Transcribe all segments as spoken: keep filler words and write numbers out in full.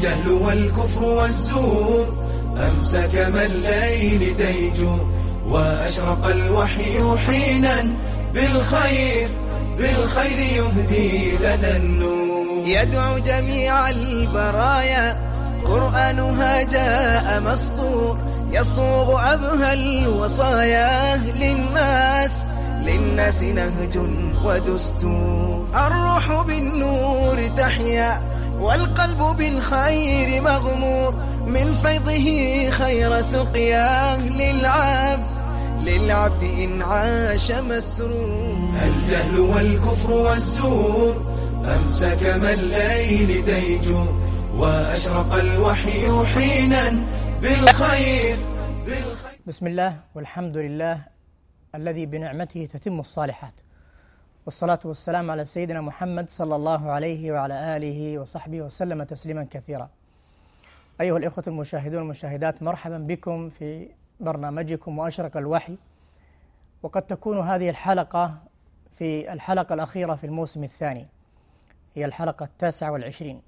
الجهل والكفر والزور أمسى كما الليل ديجور، وأشرق الوحي حينا بالخير بالخير يهدي لنا النور. يدعو جميع البرايا قرآنها جاء مسطور، يصوغ أبهى الوصايا للناس للناس نهج ودستور. الروح بالنور تحيا والقلب بالخير مغمور، من فيضه خير سقيا للعبد للعبد إن عاش مسرور. الجهل والكفر والزور أمسى كما الليل ديجور، وأشرق الوحي حينا بالخير بالخير. بسم الله والحمد لله الذي بنعمته تتم الصالحات، والصلاة والسلام على سيدنا محمد صلى الله عليه وعلى آله وصحبه وسلم تسليما كثيرا. أيها الإخوة المشاهدون والمشاهدات، مرحبا بكم في برنامجكم وأشرق الوحي. وقد تكون هذه الحلقة في الحلقة الأخيرة في الموسم الثاني، هي الحلقة التاسعة والعشرين.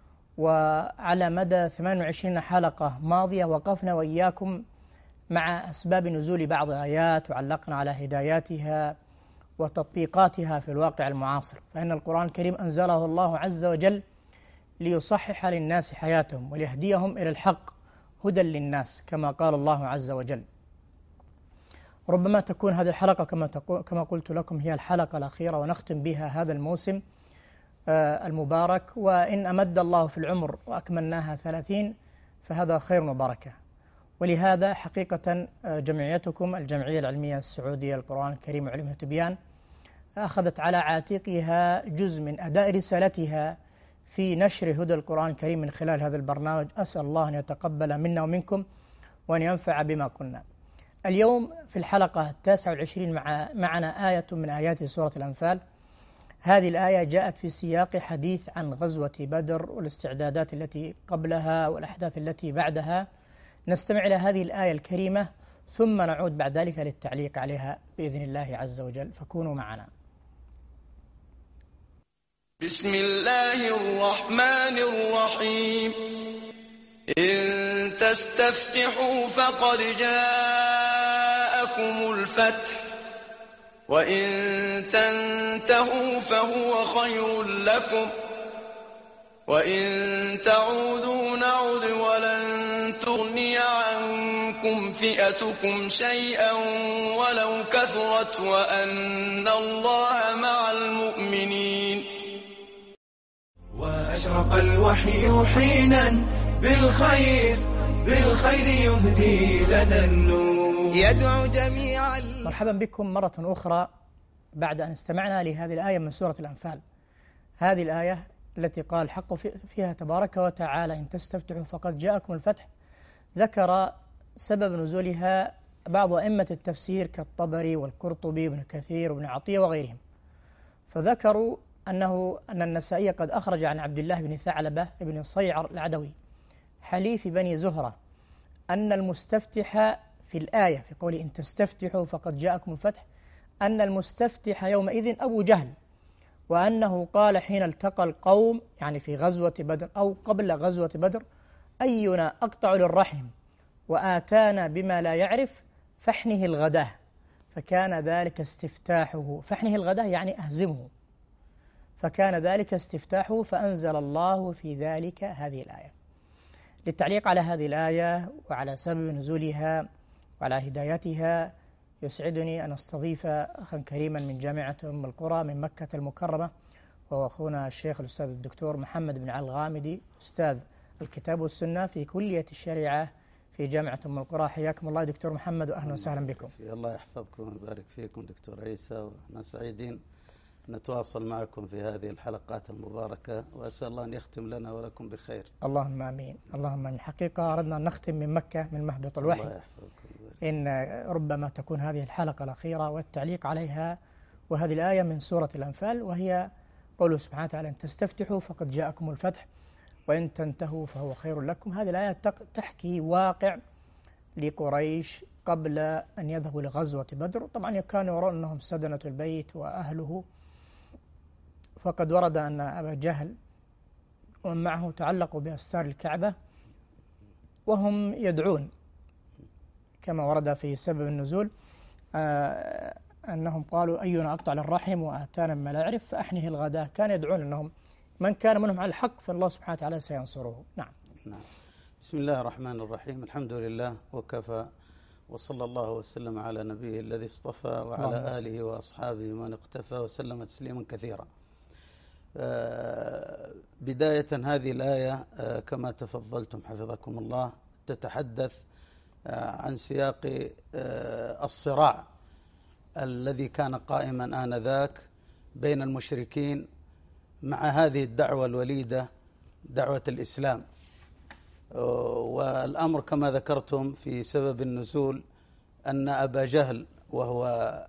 وعلى مدى ثمان وعشرين حلقة ماضية وقفنا وإياكم مع أسباب نزول بعض الآيات، وعلقنا على هداياتها وتطبيقاتها في الواقع المعاصر. فإن القرآن الكريم أنزله الله عز وجل ليصحح للناس حياتهم وليهديهم إلى الحق هدى للناس، كما قال الله عز وجل. ربما تكون هذه الحلقة كما كما قلت لكم هي الحلقة الأخيرة، ونختم بها هذا الموسم المبارك. وإن أمد الله في العمر وأكملناها ثلاثين فهذا خير وبركة. ولهذا حقيقة جمعيتكم الجمعية العلمية السعودية للقرآن الكريم وعلوم التبيان أخذت على عاتقها جزء من أداء رسالتها في نشر هدى القرآن الكريم من خلال هذا البرنامج. أسأل الله أن يتقبل منا ومنكم وأن ينفع بما قلنا. اليوم في الحلقة التاسعة والعشرين مع معنا آية من آيات سورة الأنفال. هذه الآية جاءت في سياق حديث عن غزوة بدر والاستعدادات التي قبلها والأحداث التي بعدها. نستمع إلى هذه الآية الكريمة ثم نعود بعد ذلك للتعليق عليها بإذن الله عز وجل، فكونوا معنا. بسم الله الرحمن الرحيم. إن تستفتحوا فقد جاءكم الفتح، وإن تنتهوا فهو خير لكم، وإن تعودوا نعد ولن تغني عنكم فئتكم شيئا ولو كثرت وأن الله مع المؤمنين. وأشرق الوحي حينا بالخير بالخير يهدي لنا النور. يدعو جميع مرحبا بكم مرة أخرى بعد أن استمعنا لهذه الآية من سورة الأنفال. هذه الآية التي قال الحق فيها تبارك وتعالى إن تستفتحوا فقد جاءكم الفتح، ذكر سبب نزولها بعض أئمة التفسير كالطبري والقرطبي وابن كثير وابن عطية وغيرهم. فذكروا أنه أن النسائي قد أخرج عن عبد الله بن ثعلبة بن صيعر العدوي حليف بني زهرة أن المستفتح في الآية في قوله إن تستفتحوا فقد جاءكم الفتح أن المستفتح يومئذ أبو جهل، وأنه قال حين التقى القوم يعني في غزوة بدر أو قبل غزوة بدر أينا أقطع للرحم وآتانا بما لا يعرف فاحنه الغداه، فكان ذلك استفتاحه. فاحنه الغداه يعني أهزمه، فكان ذلك استفتاحه، فأنزل الله في ذلك هذه الآية. للتعليق على هذه الآية وعلى سبب نزولها وعلى هدايتها يسعدني أن أستضيف أخا كريما من جامعة أم القرى من مكة المكرمة، وهو أخونا الشيخ الأستاذ الدكتور محمد بن علي الغامدي، أستاذ الكتاب والسنة في كلية الشريعة في جامعة أم القرى. حياكم الله دكتور محمد وأهلا وسهلا بكم. الله يحفظكم ويبارك فيكم دكتور عيسى، ونحن سعيدين نتواصل معكم في هذه الحلقات المباركة، وأسأل الله أن يختم لنا ولكم بخير. اللهم آمين اللهم آمين. حقيقة أردنا أن نختم من مكة من مهبط الوحي. الله يحفظكم. إن ربما تكون هذه الحلقة الأخيرة والتعليق عليها، وهذه الآية من سورة الأنفال، وهي قوله سبحانه وتعالى إن تستفتحوا فقد جاءكم الفتح وإن تنتهوا فهو خير لكم. هذه الآية تحكي واقع لقريش قبل أن يذهبوا لغزوة بدر. طبعا كانوا يرون أنهم سدنة البيت وأهله، فقد ورد أن أبا جهل ومن معه تعلقوا بأستار الكعبة وهم يدعون كما ورد في سبب النزول آه أنهم قالوا أينا أقطع للرحم وآتانا ما لا يعرف فأحنه الغداء. كان يدعون أنهم من كان منهم على الحق فالله سبحانه وتعالى سينصره. نعم. نعم. بسم الله الرحمن الرحيم. الحمد لله وكفى، وصلى الله وسلم على نبيه الذي اصطفى وعلى آله وأصحابه من اقتفى وسلم تسليما كثيرا. بداية هذه الآية كما تفضلتم حفظكم الله تتحدث عن سياق الصراع الذي كان قائما آنذاك بين المشركين مع هذه الدعوة الوليدة دعوة الإسلام. والأمر كما ذكرتم في سبب النزول أن أبا جهل وهو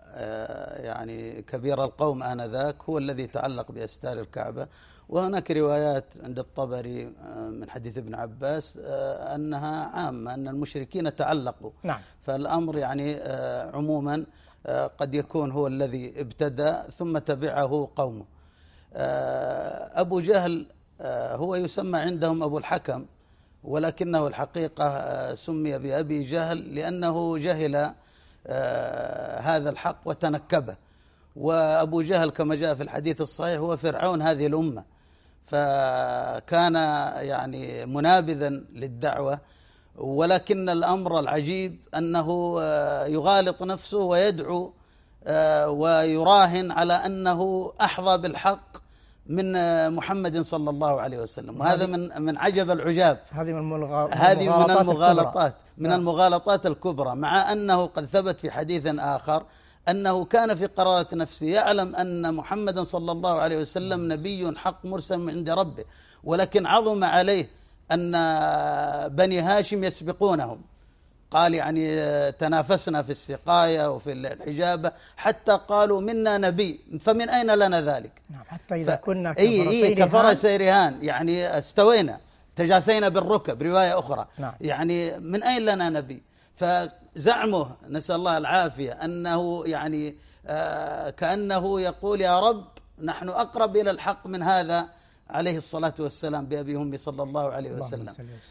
يعني كبير القوم آنذاك هو الذي تعلق بأستار الكعبة. وهناك روايات عند الطبري من حديث ابن عباس أنها عامة أن المشركين تعلقوا. نعم. فالأمر يعني عموما قد يكون هو الذي ابتدأ ثم تبعه قومه. أبو جهل هو يسمى عندهم أبو الحكم، ولكنه الحقيقة سمي بأبي جهل لأنه جهل هذا الحق وتنكبه. وأبو جهل كما جاء في الحديث الصحيح هو فرعون هذه الأمة، فكان يعني منابذا للدعوة. ولكن الأمر العجيب أنه يغالط نفسه ويدعو ويراهن على أنه أحظى بالحق من محمد صلى الله عليه وسلم. وهذا من من عجب العجاب. هذه من الملغ... هذه من المغالطات من نعم. المغالطات الكبرى، مع أنه قد ثبت في حديث آخر أنه كان في قرارة نفسه يعلم أن محمدا صلى الله عليه وسلم نبي حق مرسل من عند ربه، ولكن عظم عليه أن بني هاشم يسبقونهم. قال يعني تنافسنا في السقاية وفي الحجابة حتى قالوا منا نبي فمن أين لنا ذلك. نعم. حتى إذا كنا كفرسي رهان يعني استوينا تجاثينا بالركب رواية أخرى. نعم. يعني من أين لنا نبي. فزعمه نسأل الله العافية أنه يعني آه كأنه يقول يا رب نحن أقرب إلى الحق من هذا عليه الصلاة والسلام بأبي أمي صلى الله عليه وسلم.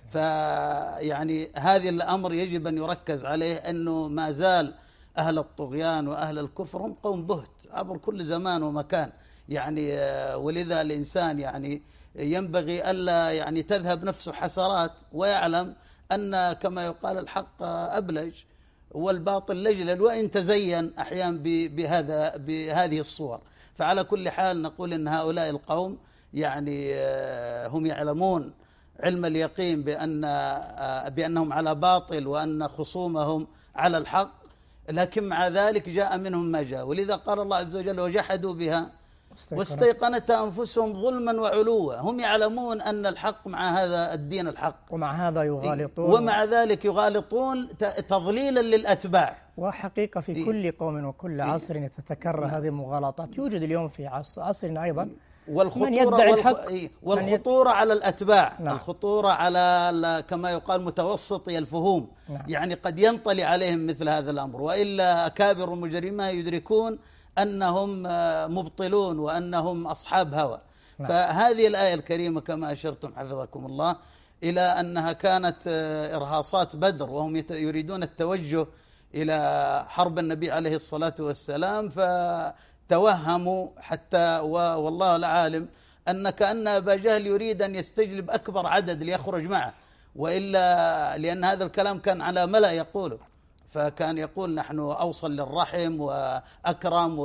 فيعني هذه الأمر يجب أن يركز عليه أنه ما زال أهل الطغيان وأهل الكفر هم قوم بهت عبر كل زمان ومكان. يعني ولذا الإنسان يعني ينبغي ألا يعني تذهب نفسه حسرات، ويعلم أن كما يقال الحق أبلج والباطل لجلل وإن تزين أحيانا بهذا بهذه الصور. فعلى كل حال نقول أن هؤلاء القوم يعني هم يعلمون علم اليقين بأن بأنهم على باطل وأن خصومهم على الحق، لكن مع ذلك جاء منهم ما جاء. ولذا قال الله عز وجل وجحدوا بها واستيقنتها أنفسهم ظلما وعلوا. هم يعلمون أن الحق مع هذا الدين الحق، ومع هذا يغالطون، ومع ذلك يغالطون تضليلا للأتباع. وحقيقة في كل قوم وكل عصر تتكرر هذه المغالطات. يوجد اليوم في عصرنا أيضا والخطورة, والخ... والخطورة على الأتباع. نعم. الخطورة على كما يقال متوسطي الفهوم. نعم. يعني قد ينطلي عليهم مثل هذا الأمر، وإلا أكابر المجرمين يدركون أنهم مبطلون وأنهم أصحاب هوى. نعم. فهذه الآية الكريمة كما أشرتم حفظكم الله إلى أنها كانت إرهاصات بدر، وهم يريدون التوجه إلى حرب النبي عليه الصلاة والسلام، فتوهموا حتى والله العالم أن كأن أبا جهل يريد أن يستجلب أكبر عدد ليخرج معه، وإلا لأن هذا الكلام كان على ملأ يقوله، فكان يقول نحن أوصل للرحم وأكرم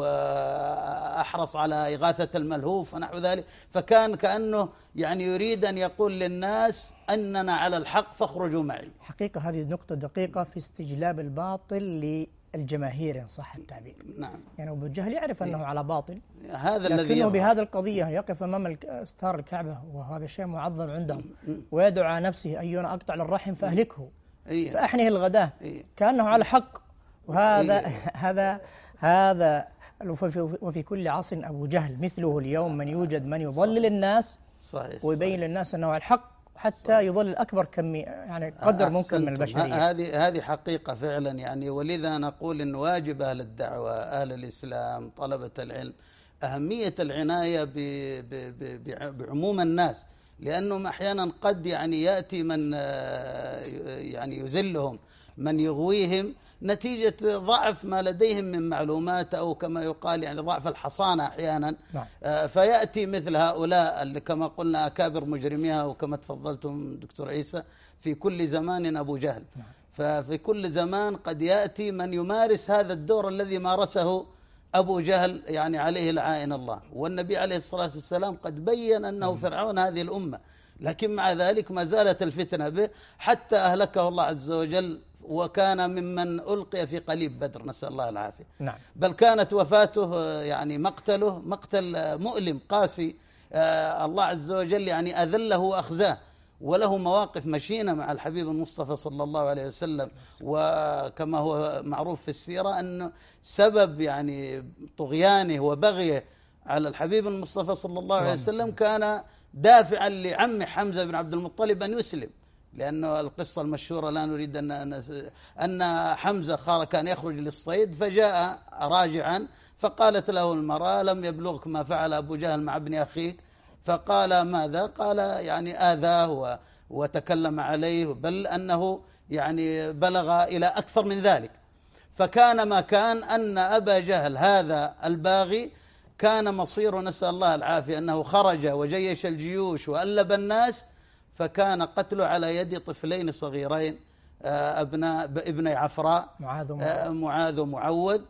وأحرص على إغاثة الملهوف ونحو ذلك. فكان كأنه يعني يريد أن يقول للناس أننا على الحق فاخرجوا معي. حقيقة هذه نقطة دقيقة في استجلاب الباطل للجماهير إن صح التعبير. نعم. يعني أبو جهل يعرف أنه على باطل، هذا الذي لكنه بهذه القضية يقف أمام استار الكعبة وهذا شيء معظم عندهم، ويدعو على نفسه أينا أقطع للرحم فأهلكه إيه. فأحنه الغداة. إيه. كأنه على حق. وهذا إيه. هذا هذا وفي كل عصر أبو جهل مثله اليوم من يوجد من يضلل الناس صحيح. ويبين صحيح. للناس أنه على الحق حتى صحيح. يضلل أكبر كمية يعني قدر ممكن من البشرية. هذه هذه حقيقة فعلا يعني. ولذا نقول إن واجب أهل الدعوة أهل الإسلام طلبة العلم أهمية العناية بعموم الناس، لأنهم أحيانا قد يعني يأتي من يعني يذلهم، من يغويهم نتيجة ضعف ما لديهم من معلومات، أو كما يقال يعني ضعف الحصانة أحيانا. نعم. فيأتي مثل هؤلاء اللي كما قلنا أكابر مجرميها، وكما تفضلتم دكتور عيسى في كل زمان أبو جهل. نعم. ففي كل زمان قد يأتي من يمارس هذا الدور الذي مارسه أبو جهل يعني عليه لعائن الله. والنبي عليه الصلاة والسلام قد بين أنه فرعون هذه الأمة، لكن مع ذلك ما زالت الفتنة به حتى أهلكه الله عز وجل، وكان ممن ألقي في قليب بدر، نسأل الله العافية. نعم. بل كانت وفاته يعني مقتله مقتل مؤلم قاسي، آه الله عز وجل يعني أذله وأخزاه، وله مواقف مشينة مع الحبيب المصطفى صلى الله عليه وسلم. وكما هو معروف في السيرة أنه سبب يعني طغيانه وبغيه على الحبيب المصطفى صلى الله عليه وسلم كان دافعا لعمه حمزة بن عبد المطلب أن يسلم، لأنه القصة المشهورة لا نريد أن أن حمزة كان يخرج للصيد فجاء راجعا، فقالت له المرأة: لم يبلغك ما فعل أبو جهل مع ابن أخيك؟ فقال: ماذا؟ قال: يعني آذاه وتكلم عليه، بل أنه يعني بلغ إلى أكثر من ذلك. فكان ما كان أن أبا جهل هذا الباغي كان مصيره، نسأل الله العافية، أنه خرج وجيش الجيوش وألب الناس، فكان قتله على يد طفلين صغيرين أبناء ابني عفراء، معاذ معاذ ومعوذ،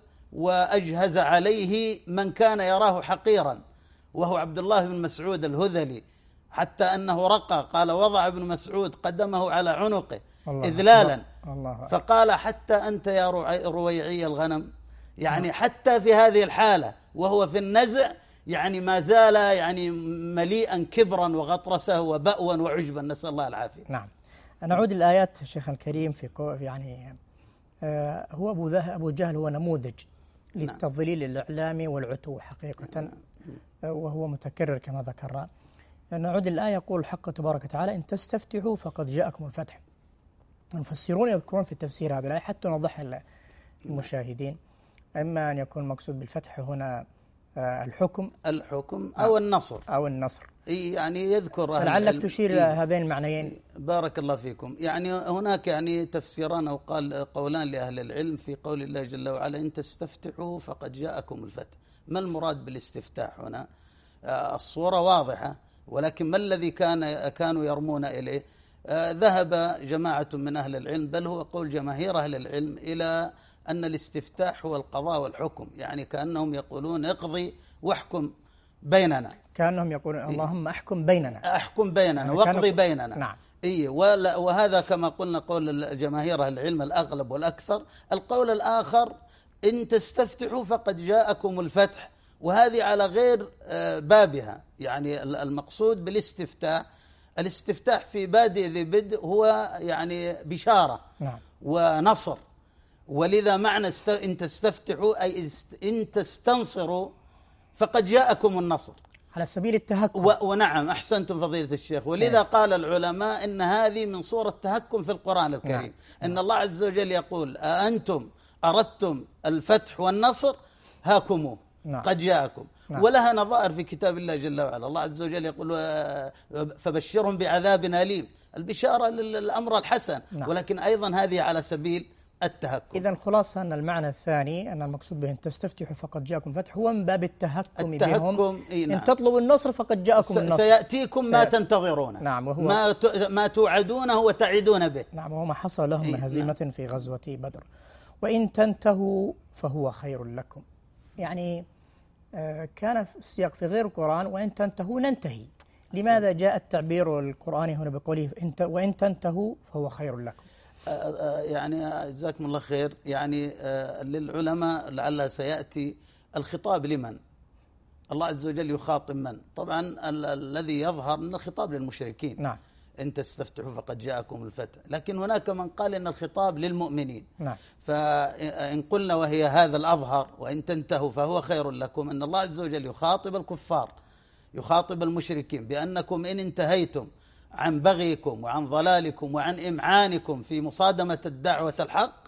وأجهز عليه من كان يراه حقيرا وهو عبد الله بن مسعود الهذلي، حتى أنه رقى، قال: وضع ابن مسعود قدمه على عنقه إذلالا، فقال: حتى أنت يا رويعي الغنم، يعني حتى في هذه الحالة وهو في النزع يعني ما زال يعني مليئا كبرا وغطرسه وبأوا وعجبا، نسأل الله العافية. نعم. نعود الآيات الشيخ الكريم في يعني آه هو أبو, أبو جهل هو نموذج للتضليل الإعلامي والعتو حقيقة، وهو متكرر كما ذكرنا. نعود الآية، يقول الحق تبارك وتعالى: إن تستفتحوا فقد جاءكم الفتح. المفسرون يذكرون في التفسير هذه الآية حتى نوضح للمشاهدين، إما أن يكون المقصود بالفتح هنا الحكم الحكم أو النصر أو النصر يعني يذكر لعلك تشير إلى هذين المعنيين. بارك الله فيكم. يعني هناك يعني تفسيران أو قال قولان لأهل العلم في قول الله جل وعلا: إن تستفتحوا فقد جاءكم الفتح. ما المراد بالاستفتاح هنا؟ الصورة واضحة، ولكن ما الذي كان كانوا يرمون إليه؟ ذهب جماعة من أهل العلم، بل هو قول جماهير أهل العلم، إلى أن الاستفتاح هو القضاء والحكم، يعني كأنهم يقولون: اقضي واحكم بيننا، كأنهم يقولون: اللهم أحكم بيننا، أحكم بيننا يعني واقضي بيننا. نعم. إيه، وهذا كما قلنا قول الجماهير أهل العلم الأغلب والأكثر. القول الآخر: إن تستفتحوا فقد جاءكم الفتح، وهذه على غير بابها. يعني المقصود بالاستفتاح، الاستفتاح في بادئ ذي بدء هو يعني بشارة نعم. ونصر، ولذا معنى است... إن تستفتحوا أي است... إن تستنصروا فقد جاءكم النصر على سبيل التهكم. و... ونعم، أحسنتم فضيلة الشيخ. ولذا نعم. قال العلماء إن هذه من صورة التهكم في القرآن الكريم. نعم. إن الله عز وجل يقول: أأنتم أردتم الفتح والنصر هاكموا. نعم. قد جاءكم. نعم. ولها نظائر في كتاب الله جل وعلا. الله عز وجل يقول: فبشرهم بعذاب أليم. البشارة للأمر الحسن. نعم. ولكن أيضا هذه على سبيل التهكم. إذن خلاصة أن المعنى الثاني أن المقصود به: إن تستفتحوا فقد جاءكم فتح، هو من باب التهكم, التهكم بهم. إيه نعم. إن تطلبوا النصر فقد جاءكم النصر، سيأتيكم سي... ما تنتظرونه. نعم. وهو ما, ت... ما توعدونه وتعدون به. نعم. وهو ما حصل لهم إيه من هزيمة نعم. في غزوة بدر. وإن تنتهوا فهو خير لكم. يعني آه كان في السياق في غير القرآن: وإن تنتهوا ننتهي. لماذا جاء التعبير القرآني هنا بقوله وإن تنتهوا فهو خير لكم؟ يعني جزاكم الله خير. يعني للعلماء لعلها سيأتي الخطاب لمن؟ الله عز وجل يخاطب من؟ طبعا ال الذي يظهر أن الخطاب للمشركين. نعم. إن تستفتحوا فقد جاءكم الفتح. لكن هناك من قال إن الخطاب للمؤمنين. نعم. فإن قلنا وهي هذا الأظهر: وإن تنتهوا فهو خير لكم، أن الله عز وجل يخاطب الكفار، يخاطب المشركين بأنكم إن انتهيتم عن بغيكم وعن ضلالكم وعن إمعانكم في مصادمة الدعوة الحق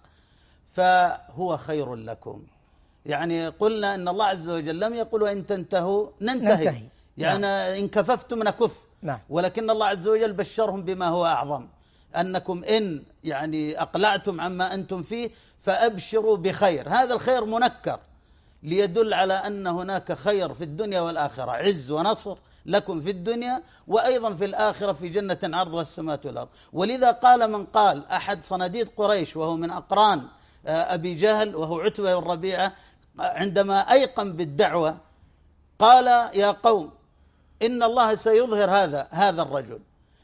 فهو خير لكم. يعني قلنا أن الله عز وجل لم يقل: وإن تنتهوا ننتهي, ننتهي. يعني نعم. إن كففتم نكف، نعم. ولكن الله عز وجل بشرهم بما هو أعظم، أنكم إن يعني أقلعتم عما أنتم فيه فأبشروا بخير. هذا الخير منكر ليدل على أن هناك خير في الدنيا والآخرة، عز ونصر لكم في الدنيا وأيضا في الآخرة في جنة عرضها السماوات والأرض. ولذا قال من قال أحد صناديد قريش وهو من أقران أبي جهل وهو عتبة والربيعة، عندما أيقن بالدعوة قال يا قوم إن الله سيظهر هذا هذا الرجل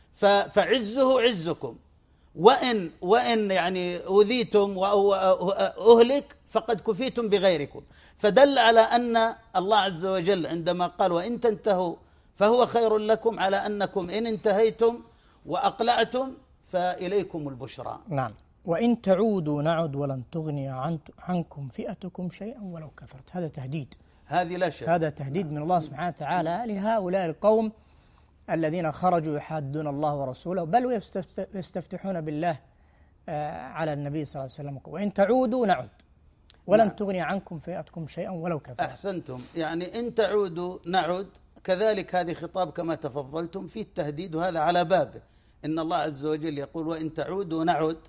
فعزه عزكم، وإن وإن يعني أذيتم وأهلك فقد كفيتم بغيركم. فدل على أن الله عز وجل عندما قال وإن تنتهوا فهو خير لكم، على أنكم إن انتهيتم وأقلعتم فإليكم البشرى. نعم. وإن تعودوا نعد ولن تغني عن عنكم فئتكم شيئا ولو كثرت. هذا تهديد، هذه لا شك، هذا تهديد من الله سبحانه وتعالى لهؤلاء القوم الذين خرجوا يحادون الله ورسوله، بل ويستفتحون بالله على النبي صلى الله عليه وسلم. وإن تعودوا نعد ولن نعم. تغني عنكم فئتكم شيئا ولو كثرت. أحسنتم، يعني إن تعودوا نعد، كذلك هذه خطاب كما تفضلتم في التهديد، وهذا على بابه. إن الله عز وجل يقول وإن تعودوا نعد،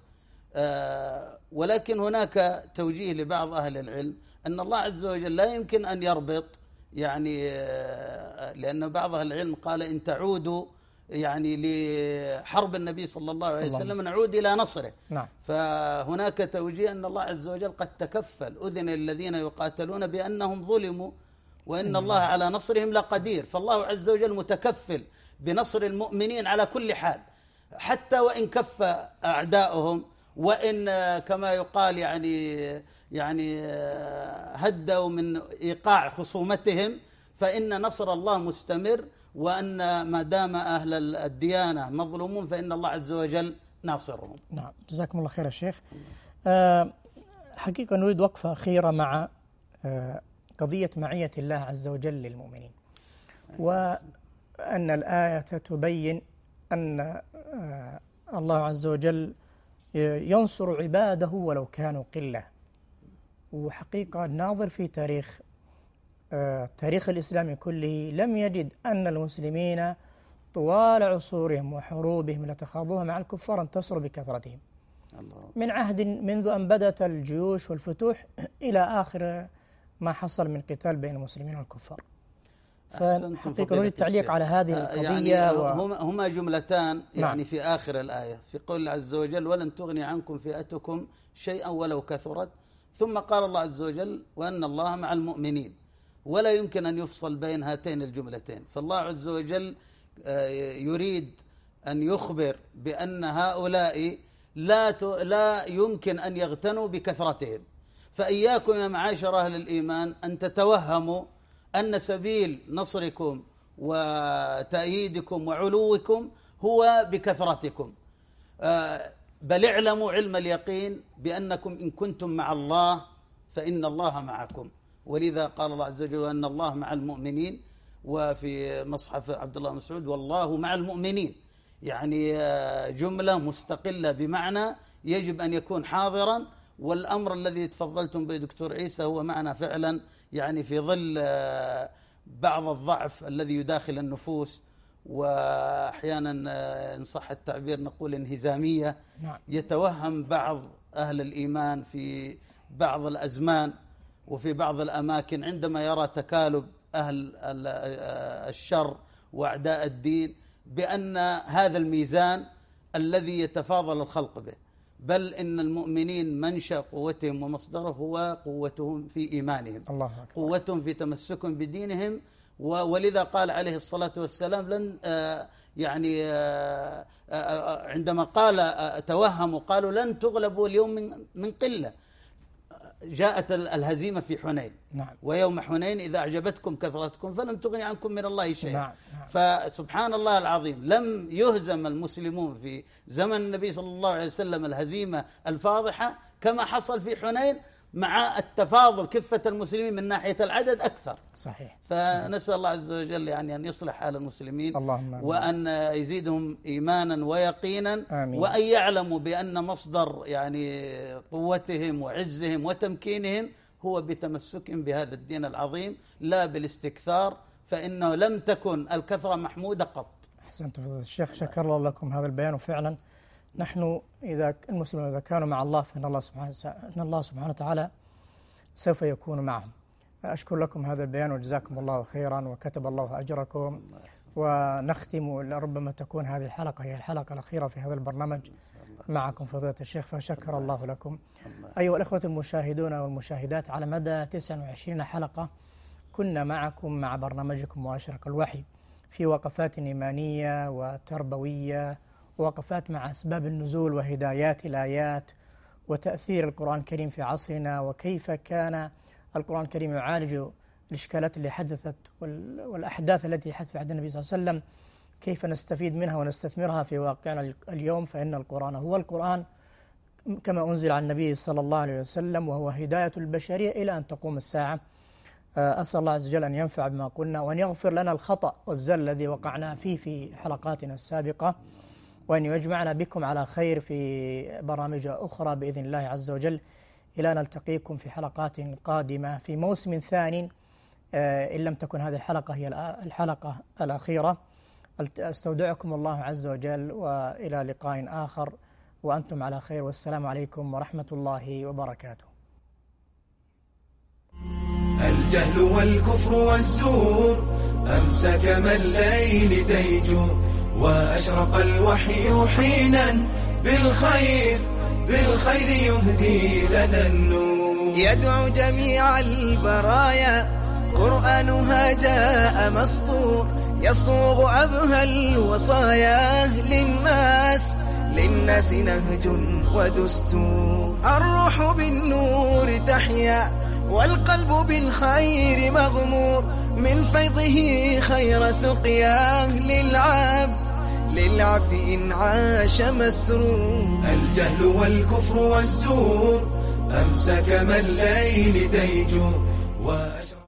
آه ولكن هناك توجيه لبعض أهل العلم أن الله عز وجل لا يمكن أن يربط، يعني آه لأن بعض أهل العلم قال إن تعودوا يعني لحرب النبي صلى الله عليه وسلم نعود إلى نصره. نعم. فهناك توجيه أن الله عز وجل قد تكفل، أذن الذين يقاتلون بأنهم ظلموا وإن الله على نصرهم لقدير. فالله عز وجل متكفل بنصر المؤمنين على كل حال، حتى وإن كف أعداؤهم، وإن كما يقال يعني يعني هدوا من إيقاع خصومتهم، فإن نصر الله مستمر، وأن ما دام أهل الديانة مظلومون فإن الله عز وجل ناصرهم. نعم، جزاكم الله خير يا شيخ. أه حقيقة نريد وقفة أخيرة مع أه قضية معية الله عز وجل للمؤمنين، وأن الآية تبين أن أه الله عز وجل ينصر عباده ولو كانوا قلة. وحقيقة الناظر في تاريخ آه تاريخ الإسلام كله لم يجد أن المسلمين طوال عصورهم وحروبهم التي خاضوها مع الكفار انتصروا بكثرتهم، الله. من عهد منذ أن بدأت الجيوش والفتوح إلى آخر ما حصل من قتال بين المسلمين والكفار. فحقيقة نريد التعليق على هذه القضية. يعني و... هما جملتان يعني نعم. في آخر الآية في قول عز وجل ولن تغني عنكم فئتكم شيئا ولو كثرت، ثم قال الله عز وجل وأن الله مع المؤمنين، ولا يمكن أن يفصل بين هاتين الجملتين. فالله عز وجل يريد أن يخبر بأن هؤلاء لا لا يمكن أن يغتنوا بكثرتهم. فإياكم يا معاشر أهل الإيمان أن تتوهموا أن سبيل نصركم وتأييدكم وعلوكم هو بكثرتكم، بل اعلموا علم اليقين بأنكم إن كنتم مع الله فإن الله معكم. ولذا قال الله عز وجل أن الله مع المؤمنين، وفي مصحف عبد الله مسعود والله مع المؤمنين، يعني جملة مستقلة بمعنى يجب أن يكون حاضرا. والأمر الذي تفضلتم به دكتور عيسى هو معنا فعلا، يعني في ظل بعض الضعف الذي يداخل النفوس، وأحيانا إن صح التعبير نقول انهزامية. نعم. يتوهم بعض أهل الإيمان في بعض الأزمان وفي بعض الأماكن عندما يرى تكالب أهل الشر وأعداء الدين بأن هذا الميزان الذي يتفاضل الخلق به، بل إن المؤمنين منشأ قوتهم ومصدره هو قوتهم في إيمانهم، الله أكبر. قوتهم في تمسكهم بدينهم. ولذا قال عليه الصلاة والسلام لن يعني عندما قال توهموا قالوا لن تغلبوا اليوم من من قلة. جاءت الهزيمة في حنين. نعم. ويوم حنين إذا أعجبتكم كثرتكم فلم تغني عنكم من الله شيئا. نعم. نعم. فسبحان الله العظيم لم يهزم المسلمون في زمن النبي صلى الله عليه وسلم الهزيمة الفاضحة كما حصل في حنين، مع التفاضل كفة المسلمين من ناحية العدد أكثر. صحيح. فنسأل الله عز وجل يعني أن يصلح حال المسلمين، اللهم وأن يزيدهم إيمانا ويقينا، آمين. وأن يعلموا بأن مصدر يعني قوتهم وعزهم وتمكينهم هو بتمسكهم بهذا الدين العظيم لا بالاستكثار، فإنه لم تكن الكثرة محمودة قط. أحسنت فضيلة الشيخ، شكر الله لكم هذا البيان. وفعلا نحن إذا المسلمون إذا كانوا مع الله فإن الله سبحانه إن الله سبحانه وتعالى سوف يكون معهم. أشكر لكم هذا البيان وجزاكم الله خيرا وكتب الله أجركم. ونختم، ربما تكون هذه الحلقة هي الحلقة الأخيرة في هذا البرنامج معكم فضيلة الشيخ، فشكر الله لكم. أيها الأخوة المشاهدون والمشاهدات، على مدى تسعة وعشرين حلقة كنا معكم مع برنامجكم وأشرق الوحي في وقفات إيمانية وتربوية، ووقفات مع أسباب النزول وهدايات الآيات وتأثير القرآن الكريم في عصرنا، وكيف كان القرآن الكريم يعالج الإشكالات اللي حدثت والأحداث التي حدثت في عهد النبي صلى الله عليه وسلم، كيف نستفيد منها ونستثمرها في واقعنا اليوم. فإن القرآن هو القرآن كما أنزل على النبي صلى الله عليه وسلم، وهو هداية البشرية إلى أن تقوم الساعة. أسأل الله عز وجل أن ينفع بما قلنا، وأن يغفر لنا الخطأ والزل الذي وقعنا فيه في حلقاتنا السابقة، وأن يجمعنا بكم على خير في برامج أخرى بإذن الله عز وجل، إلى أن نلتقيكم في حلقات قادمة في موسم ثاني، إن لم تكن هذه الحلقة هي الحلقة الأخيرة. أستودعكم الله عز وجل، وإلى لقاء آخر وأنتم على خير، والسلام عليكم ورحمة الله وبركاته. الجهل والكفر والزور أمسك ما الليل ديجور، وأشرق الوحي حينا بالخير بالخير يهدي لنا النور. يدعو جميع البرايا قرآنها جاء مسطور، يصوغ أبهى الوصايا للناس للناس نهج ودستور. الروح بالنور تحيا والقلب بالخير مغمور، من فيضه خير سقياه للعبد للعبد إن عاش مسرور. الجهل والكفر والزور أمسك ما الليل ديجور،